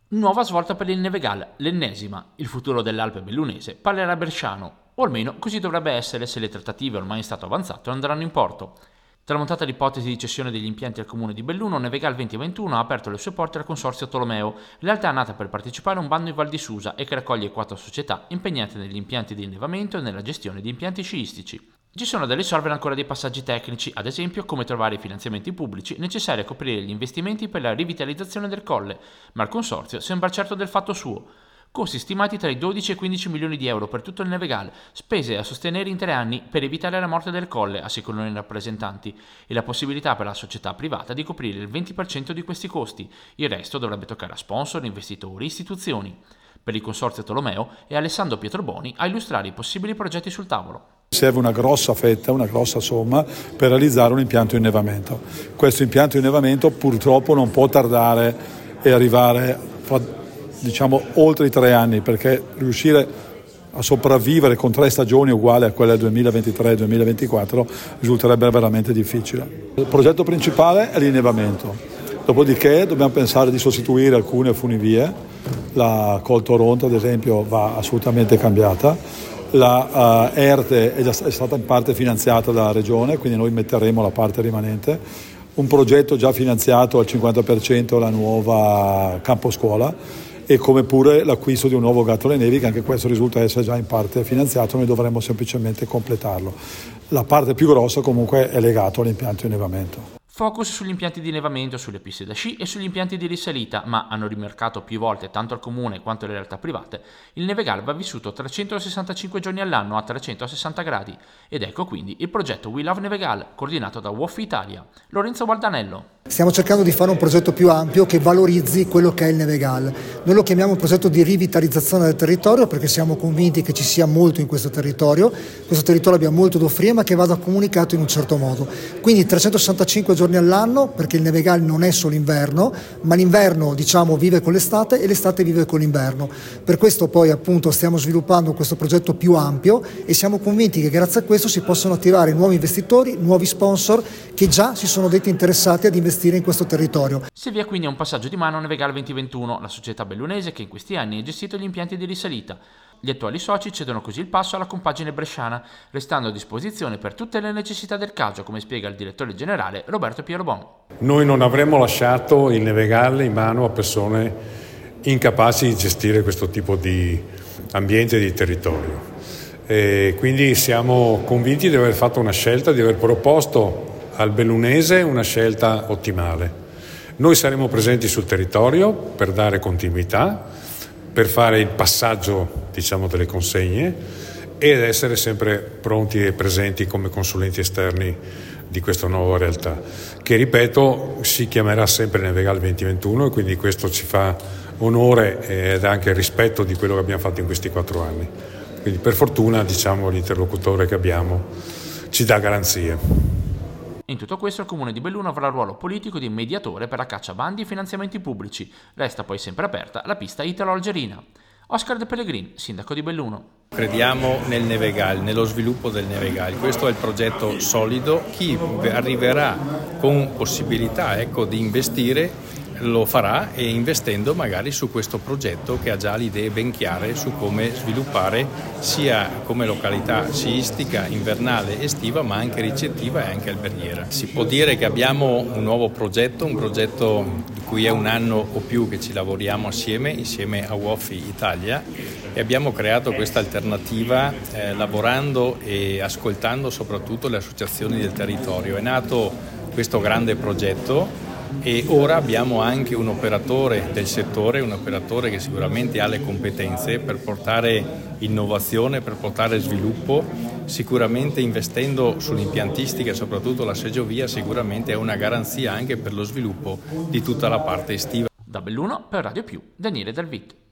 Nuova svolta per il Nevegal, l'ennesima. Il futuro dell'Alpe bellunese parlerà bresciano, o almeno così dovrebbe essere se le trattative ormai in stato avanzato andranno in porto. Tramontata l'ipotesi di cessione degli impianti al comune di Belluno, Nevegal 2021 ha aperto le sue porte al consorzio Tolomeo, realtà nata per partecipare a un bando in Val di Susa e che raccoglie 4 società impegnate negli impianti di innevamento e nella gestione di impianti sciistici. Ci sono da risolvere ancora dei passaggi tecnici, ad esempio come trovare i finanziamenti pubblici necessari a coprire gli investimenti per la rivitalizzazione del colle, ma il consorzio sembra certo del fatto suo. Costi stimati tra i 12 e i 15 milioni di euro per tutto il Nevegal, spese a sostenere in 3 anni per evitare la morte del colle, assicurano i rappresentanti, e la possibilità per la società privata di coprire il 20% di questi costi. Il resto dovrebbe toccare a sponsor, investitori, istituzioni. Per il consorzio Tolomeo è Alessandro Pietroboni a illustrare i possibili progetti sul tavolo. Serve una grossa fetta, una grossa somma per realizzare un impianto di innevamento. Questo impianto di innevamento purtroppo non può tardare e arrivare oltre i 3 anni, perché riuscire a sopravvivere con 3 stagioni uguali a quelle del 2023-2024 risulterebbe veramente difficile. Il progetto principale è l'innevamento, dopodiché dobbiamo pensare di sostituire alcune funivie. La Col Toronto ad esempio va assolutamente cambiata. La ERTE è stata in parte finanziata dalla Regione, quindi noi metteremo la parte rimanente. Un progetto già finanziato al 50% la nuova campo scuola, e come pure l'acquisto di un nuovo gatto alle nevi, che anche questo risulta essere già in parte finanziato, noi dovremmo semplicemente completarlo. La parte più grossa comunque è legata all'impianto di innevamento. Focus sugli impianti di innevamento, sulle piste da sci e sugli impianti di risalita, ma hanno rimarcato più volte tanto al comune quanto alle realtà private, il Nevegal va vissuto 365 giorni all'anno a 360 gradi, ed ecco quindi il progetto We Love Nevegal, coordinato da WOF Italia. Lorenzo Baldanello. Stiamo cercando di fare un progetto più ampio che valorizzi quello che è il Nevegal. Noi lo chiamiamo un progetto di rivitalizzazione del territorio perché siamo convinti che ci sia molto in questo territorio. Questo territorio abbia molto da offrire, ma che vada comunicato in un certo modo. Quindi 365 giorni all'anno, perché il Nevegal non è solo inverno, ma l'inverno vive con l'estate e l'estate vive con l'inverno. Per questo poi appunto stiamo sviluppando questo progetto più ampio e siamo convinti che grazie a questo si possono attirare nuovi investitori, nuovi sponsor che già si sono detti interessati ad investire in questo territorio. Si avvia quindi a un passaggio di mano a Nevegal 2021, la società bellunese che in questi anni ha gestito gli impianti di risalita. Gli attuali soci cedono così il passo alla compagine bresciana, restando a disposizione per tutte le necessità del caso, come spiega il direttore generale Roberto Pierobon. Noi non avremmo lasciato il Nevegal in mano a persone incapaci di gestire questo tipo di ambiente e di territorio. E quindi siamo convinti di aver fatto una scelta, di aver proposto al bellunese una scelta ottimale. Noi saremo presenti sul territorio per dare continuità, per fare il passaggio delle consegne ed essere sempre pronti e presenti come consulenti esterni di questa nuova realtà, che ripeto si chiamerà sempre Nevegal 2021, e quindi questo ci fa onore ed anche rispetto di quello che abbiamo fatto in questi 4 anni. Quindi per fortuna l'interlocutore che abbiamo ci dà garanzie. In tutto questo il comune di Belluno avrà il ruolo politico di mediatore per la caccia bandi e finanziamenti pubblici. Resta poi sempre aperta la pista italo-algerina. Oscar De Pellegrin, sindaco di Belluno. Crediamo nel Nevegal, nello sviluppo del Nevegal. Questo è il progetto solido. Chi arriverà con possibilità di investire lo farà, e investendo magari su questo progetto che ha già le idee ben chiare su come sviluppare sia come località sciistica invernale, estiva, ma anche ricettiva e anche alberghiera. Si può dire che abbiamo un nuovo progetto, un progetto di cui è 1 anno o più che ci lavoriamo insieme a WOF Italia, e abbiamo creato questa alternativa lavorando e ascoltando soprattutto le associazioni del territorio. È nato questo grande progetto e ora abbiamo anche un operatore del settore, un operatore che sicuramente ha le competenze per portare innovazione, per portare sviluppo. Sicuramente investendo sull'impiantistica e soprattutto la seggiovia sicuramente è una garanzia anche per lo sviluppo di tutta la parte estiva. Da Belluno per Radio Più, Daniele Dalvit.